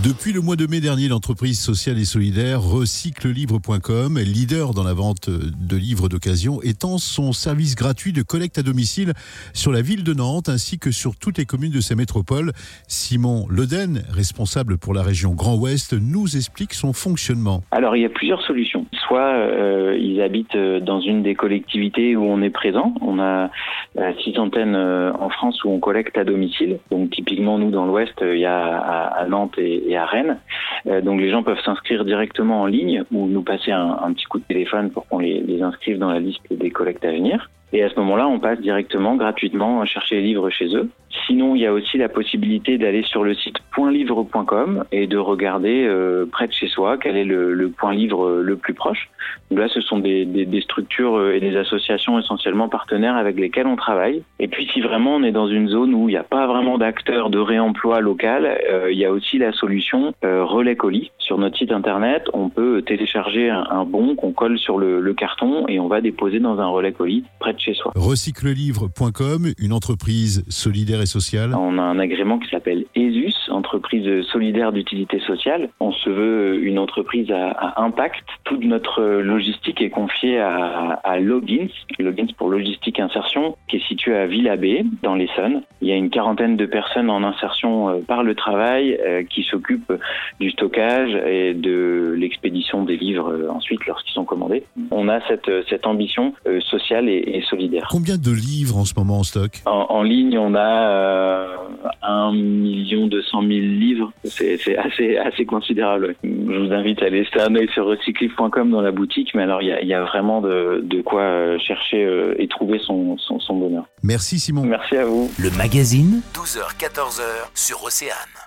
Depuis le mois de mai dernier, l'entreprise sociale et solidaire RecycleLivre.com, leader dans la vente de livres d'occasion, étend son service gratuit de collecte à domicile sur la ville de Nantes ainsi que sur toutes les communes de sa métropole. Simon Leden, responsable pour la région Grand Ouest, nous explique son fonctionnement. Alors il y a plusieurs solutions. Soit ils habitent dans une des collectivités où on est présent. On a 6 antennes en France où on collecte à domicile. Donc typiquement nous dans l'Ouest, il y a à Nantes et à Rennes. Donc les gens peuvent s'inscrire directement en ligne ou nous passer un petit coup de téléphone pour qu'on les inscrive dans la liste des collectes à venir. Et à ce moment-là, on passe directement, gratuitement, chercher les livres chez eux. Sinon, il y a aussi la possibilité d'aller sur le site .livre.com et de regarder près de chez soi quel est le point livre le plus proche. Donc là, ce sont des structures et des associations essentiellement partenaires avec lesquelles on travaille. Et puis, si vraiment on est dans une zone où il n'y a pas vraiment d'acteurs de réemploi local, il y a aussi la solution Relais Colis. Sur notre site internet, on peut télécharger un bon qu'on colle sur le carton et on va déposer dans un relais colis près de chez soi. RecycleLivre.com, une entreprise solidaire et sociale. On a un agrément qui s'appelle ESUS, entreprise solidaire d'utilité sociale. On se veut une entreprise à impact. Toute notre logistique est confiée à Logins pour logistique insertion, qui est situé à Villabé, dans l'Essonne. Il y a une 40aine de personnes en insertion par le travail qui s'occupent du stockage et de l'expédition des livres ensuite lorsqu'ils sont commandés. On a cette ambition sociale et solidaire. Combien de livres en ce moment en stock ? En ligne, on a 1 200 000 livres. C'est assez considérable. Je vous invite à aller jeter un œil sur recyclive.com dans la boutique, mais alors il y a vraiment de quoi chercher et trouver son bonheur. Merci Simon. Merci à vous. Le magazine, 12h-14h sur Océane.